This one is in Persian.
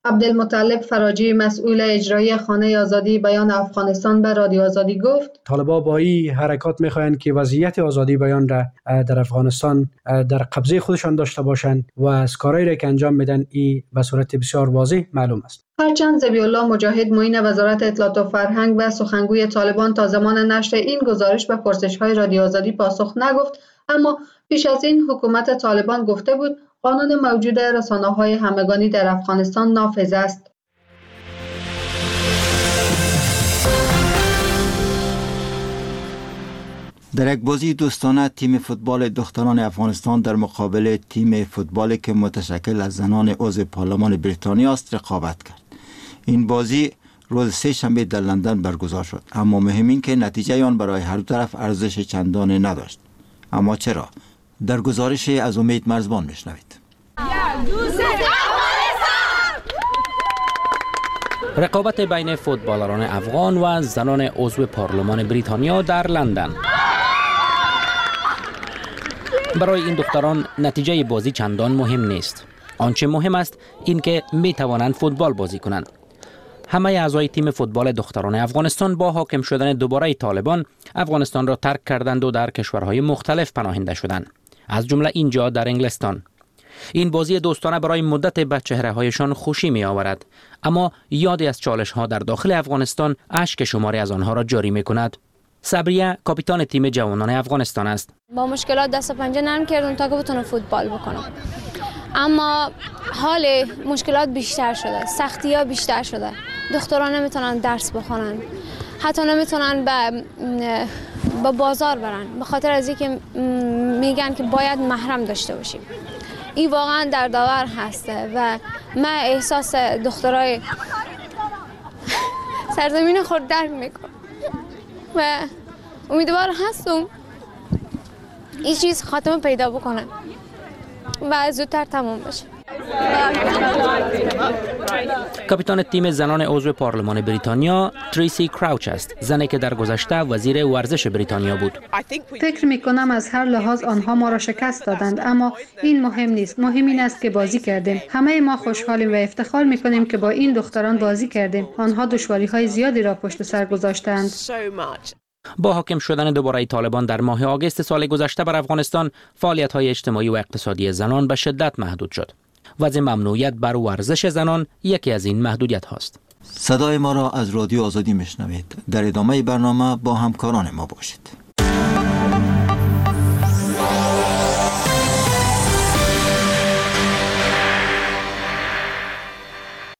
عبدالمطلب فراجی مسئول اجرایی خانه آزادی بیان افغانستان به رادیو آزادی گفت طالبان با این حرکات میخواهند که وضعیت آزادی بیان را در افغانستان در قبضه خودشان داشته باشند و از کارهایی را که انجام میدن این به صورت بسیار واضح معلوم است. هرچند ذبیح الله مجاهد معین وزارت اطلاعات و فرهنگ و سخنگوی طالبان تا زمان نشر این گزارش به پرسش‌های رادیو آزادی پاسخ نگفت، اما پیش از این حکومت طالبان گفته بود قانون موجود رسانه‌های همگانی در افغانستان نافذ است. در یک بازی دوستانه تیم فوتبال دختران افغانستان در مقابل تیم فوتبالی که متشکل از زنان عضو پارلمان بریتانیا است رقابت کرد. این بازی روز سه شنبه در لندن برگزار شد، اما مهم این که نتیجه آن برای هر دو طرف ارزش چندانی نداشت. اما چرا؟ در گزارش از امید مرزبان میشنوید. رقابت بین فوتبالران افغان و زنان عضو پارلمان بریتانیا در لندن. برای این دختران نتیجه بازی چندان مهم نیست. آنچه مهم است این که می توانند فوتبال بازی کنند. همه اعضای تیم فوتبال دختران افغانستان با حاکم شدن دوباره طالبان افغانستان را ترک کردند و در کشورهای مختلف پناهنده شدند، از جمله اینجا در انگلستان. این بازی دوستانه برای مدت به چهره‌هایشان خوشی می آورد، اما یادی از چالش‌ها در داخل افغانستان اشک شماری از آنها را جاری می کند. صبریه کاپیتان تیم جوانان افغانستان است. با مشکلات دست و پنجه نرم کردم تا که بتونم فوتبال بکنم، اما حال مشکلات بیشتر شده، سختی‌ها بیشتر شده. دختران نمیتونن درس بخونن، حتی نمیتونن به بازار برن، به خاطر از اینکه میگن که باید محرم داشته باشیم. این واقعا دردآور هسته و من احساس دخترای سرزمین خود درک میکنم و امیدوار هستم این چیز خاتمه پیدا بکنه و زودتر تمام بشه. کاپیتان تیم زنان عضو پارلمان بریتانیا تریسی کراوچ است، زنی که در گذشته وزیر ورزش بریتانیا بود. فکر می کنم از هر لحاظ آنها ما را شکست دادند، اما این مهم نیست. مهم این است که بازی کردیم. همه ما خوشحالیم و افتخار می کنیم که با این دختران بازی کردیم. آنها دشواری‌های زیادی را پشت سر گذاشتند. با حاکم شدن دوباره طالبان در ماه آگوست سال گذشته بر افغانستان، فعالیت‌های اجتماعی و اقتصادی زنان به شدت محدود شد. وضع ممنوعیت بر ورزش زنان یکی از این محدودیت هاست. صدای ما را از رادیو آزادی میشنوید. در ادامه برنامه با همکاران ما باشید.